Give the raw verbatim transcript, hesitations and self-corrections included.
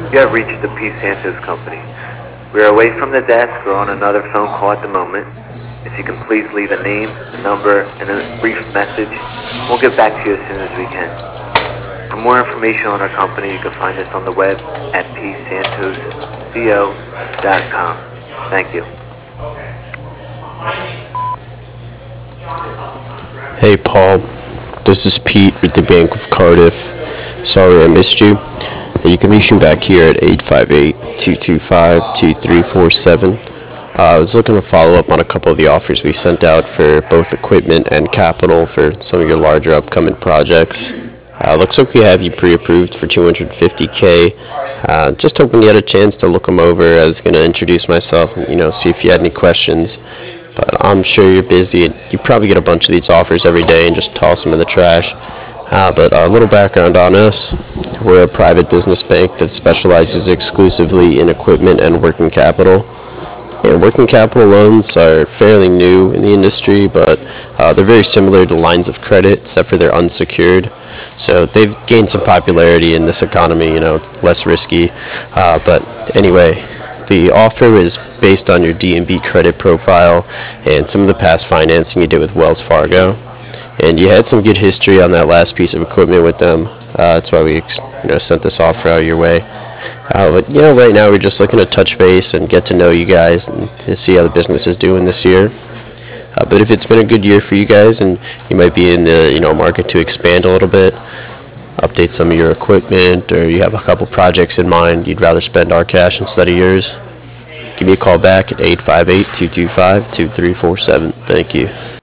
You have reached the P. Santos Company. We are away from the desk or on another phone call at the moment. If you can please leave a name, a number, and a brief message, we'll get back to you as soon as we can. For more information on our company, you can find us on the web at p santos co dot com. Thank you. Hey Paul, this is Pete with the Bank of Cardiff. Sorry I missed you. You can reach me back here at eight five eight, two two five, two three four seven. Uh, I was looking to follow up on a couple of the offers we sent out for both equipment and capital for some of your larger upcoming projects. Uh, looks like we have you pre-approved for two hundred fifty K. Uh, just hoping you had a chance to look them over. I was going to introduce myself and, you know, see if you had any questions. But I'm sure you're busy. And you probably get a bunch of these offers every day and just toss them in the trash. Uh, but a little background on us. We're a private business bank that specializes exclusively in equipment and working capital. And working capital loans are fairly new in the industry, but uh, they're very similar to lines of credit, except for they're unsecured. So they've gained some popularity in this economy, you know, less risky. Uh, but anyway, the offer is based on your D and B credit profile and some of the past financing you did with Wells Fargo. And you had some good history on that last piece of equipment with them. Uh, that's why we you know, sent this offer out your way. Uh, but, you know, right now we're just looking to touch base and get to know you guys and to see how the business is doing this year. Uh, but if it's been a good year for you guys and you might be in the, you know, market to expand a little bit, update some of your equipment, or you have a couple projects in mind you'd rather spend our cash instead of yours, give me a call back at eight five eight, two two five, two three four seven. Thank you.